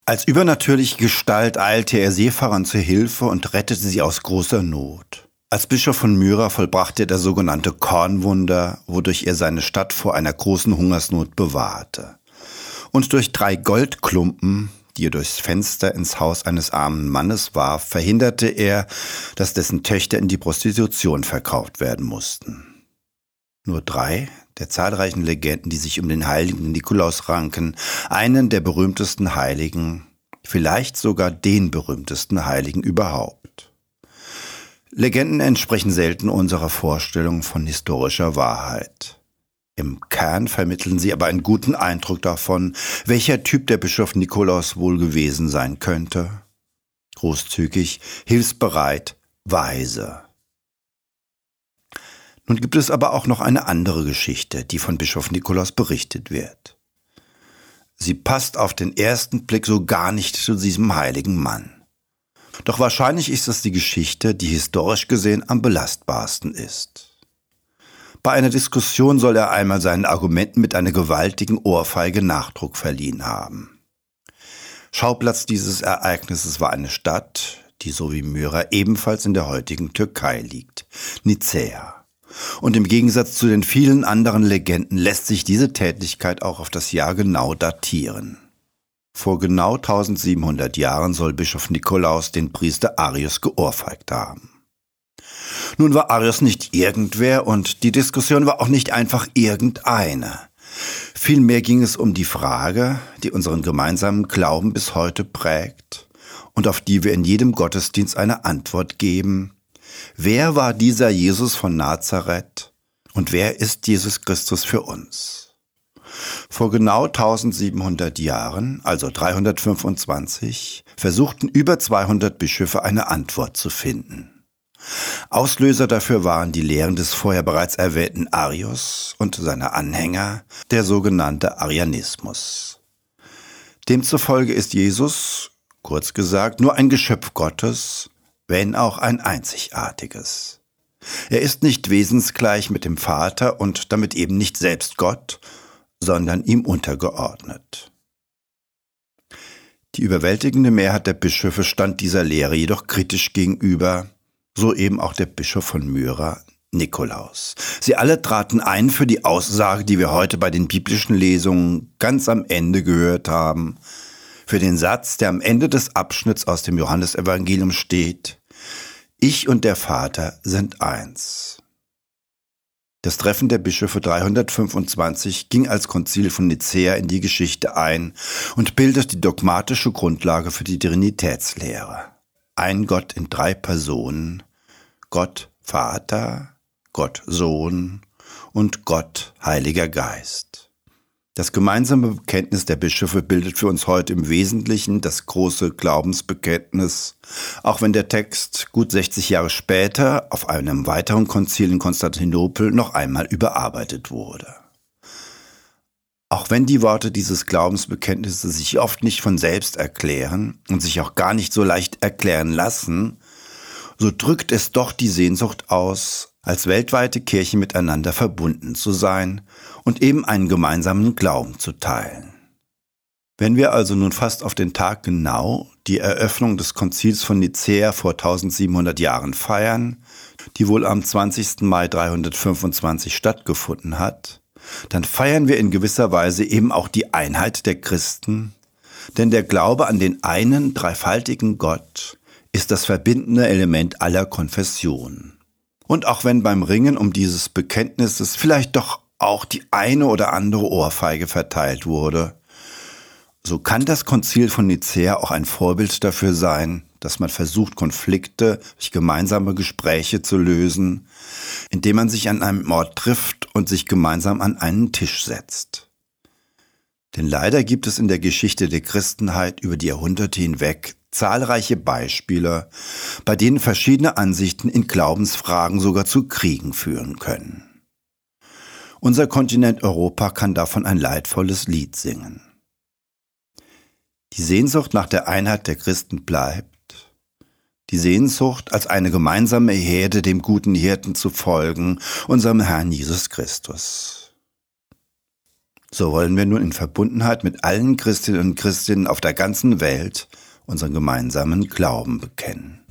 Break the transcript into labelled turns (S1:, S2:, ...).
S1: Als übernatürliche Gestalt eilte er Seefahrern zur Hilfe und rettete sie aus großer Not. Als Bischof von Myra vollbrachte er das sogenannte Kornwunder, wodurch er seine Stadt vor einer großen Hungersnot bewahrte. Und durch 3 Goldklumpen, die er durchs Fenster ins Haus eines armen Mannes warf, verhinderte er, dass dessen Töchter in die Prostitution verkauft werden mussten. Nur 3 der zahlreichen Legenden, die sich um den heiligen Nikolaus ranken, einen der berühmtesten Heiligen, vielleicht sogar den berühmtesten Heiligen überhaupt. Legenden entsprechen selten unserer Vorstellung von historischer Wahrheit. Im Kern vermitteln sie aber einen guten Eindruck davon, welcher Typ der Bischof Nikolaus wohl gewesen sein könnte. Großzügig, hilfsbereit, weise. Nun gibt es aber auch noch eine andere Geschichte, die von Bischof Nikolaus berichtet wird. Sie passt auf den ersten Blick so gar nicht zu diesem heiligen Mann. Doch wahrscheinlich ist es die Geschichte, die historisch gesehen am belastbarsten ist. Bei einer Diskussion soll er einmal seinen Argumenten mit einer gewaltigen Ohrfeige Nachdruck verliehen haben. Schauplatz dieses Ereignisses war eine Stadt, die so wie Myra ebenfalls in der heutigen Türkei liegt, Nicäa. Und im Gegensatz zu den vielen anderen Legenden lässt sich diese Tätlichkeit auch auf das Jahr genau datieren. Vor genau 1700 Jahren soll Bischof Nikolaus den Priester Arius geohrfeigt haben. Nun war Arius nicht irgendwer und die Diskussion war auch nicht einfach irgendeine. Vielmehr ging es um die Frage, die unseren gemeinsamen Glauben bis heute prägt und auf die wir in jedem Gottesdienst eine Antwort geben. Wer war dieser Jesus von Nazareth und wer ist Jesus Christus für uns? Vor genau 1700 Jahren, also 325, versuchten über 200 Bischöfe eine Antwort zu finden. Auslöser dafür waren die Lehren des vorher bereits erwähnten Arius und seiner Anhänger, der sogenannte Arianismus. Demzufolge ist Jesus, kurz gesagt, nur ein Geschöpf Gottes, wenn auch ein einzigartiges. Er ist nicht wesensgleich mit dem Vater und damit eben nicht selbst Gott, sondern ihm untergeordnet. Die überwältigende Mehrheit der Bischöfe stand dieser Lehre jedoch kritisch gegenüber, so eben auch der Bischof von Myra, Nikolaus. Sie alle traten ein für die Aussage, die wir heute bei den biblischen Lesungen ganz am Ende gehört haben, für den Satz, der am Ende des Abschnitts aus dem Johannesevangelium steht: Ich und der Vater sind eins. Das Treffen der Bischöfe 325 ging als Konzil von Nicäa in die Geschichte ein und bildet die dogmatische Grundlage für die Trinitätslehre. Ein Gott in 3 Personen, Gott Vater, Gott Sohn und Gott Heiliger Geist. Das gemeinsame Bekenntnis der Bischöfe bildet für uns heute im Wesentlichen das große Glaubensbekenntnis, auch wenn der Text gut 60 Jahre später auf einem weiteren Konzil in Konstantinopel noch einmal überarbeitet wurde. Auch wenn die Worte dieses Glaubensbekenntnisses sich oft nicht von selbst erklären und sich auch gar nicht so leicht erklären lassen, so drückt es doch die Sehnsucht aus, als weltweite Kirche miteinander verbunden zu sein und eben einen gemeinsamen Glauben zu teilen. Wenn wir also nun fast auf den Tag genau die Eröffnung des Konzils von Nicäa vor 1700 Jahren feiern, die wohl am 20. Mai 325 stattgefunden hat, dann feiern wir in gewisser Weise eben auch die Einheit der Christen, denn der Glaube an den einen dreifaltigen Gott ist das verbindende Element aller Konfessionen. Und auch wenn beim Ringen um dieses Bekenntnisses vielleicht doch auch die eine oder andere Ohrfeige verteilt wurde, so kann das Konzil von Nicäa auch ein Vorbild dafür sein, dass man versucht, Konflikte durch gemeinsame Gespräche zu lösen, indem man sich an einem Ort trifft und sich gemeinsam an einen Tisch setzt. Denn leider gibt es in der Geschichte der Christenheit über die Jahrhunderte hinweg zahlreiche Beispiele, bei denen verschiedene Ansichten in Glaubensfragen sogar zu Kriegen führen können. Unser Kontinent Europa kann davon ein leidvolles Lied singen. Die Sehnsucht nach der Einheit der Christen bleibt, die Sehnsucht, als eine gemeinsame Herde dem guten Hirten zu folgen, unserem Herrn Jesus Christus. So wollen wir nun in Verbundenheit mit allen Christinnen und Christen auf der ganzen Welt unseren gemeinsamen Glauben bekennen.